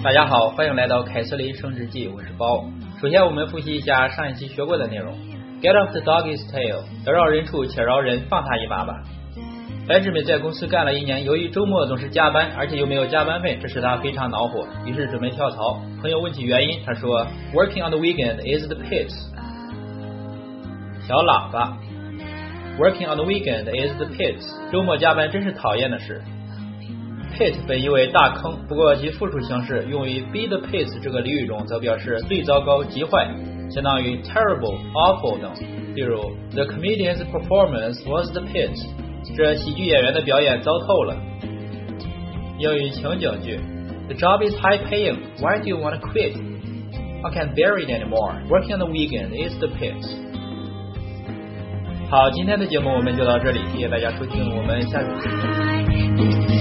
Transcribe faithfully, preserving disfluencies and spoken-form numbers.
大家好，欢迎来到凯瑟琳升职记，我是包。首先我们复习一下上一期学过的内容。 Get off the dog's tail， 得饶人处且饶人，放他一马吧。白志美在公司干了一年，由于周末总是加班，而且又没有加班费，这使他非常恼火，于是准备跳槽。朋友问起原因，他说 Working on the weekend is the pit。 小喇叭 Working on the weekend is the pit， 周末加班真是讨厌的事。 pit 本意为大坑，不过其复数形式用于 be the pit 这个俚语中，则表示最糟糕、极坏，相当于 terrible、awful 等。例如 The comedian's performance was the pit， 这喜剧演员的表演糟透了。英语情景剧 The job is high paying, why do you want to quit? I can't bear it anymore, working on the weekend is the pit。 好，今天的节目我们就到这里，谢谢大家收听，我们下次见。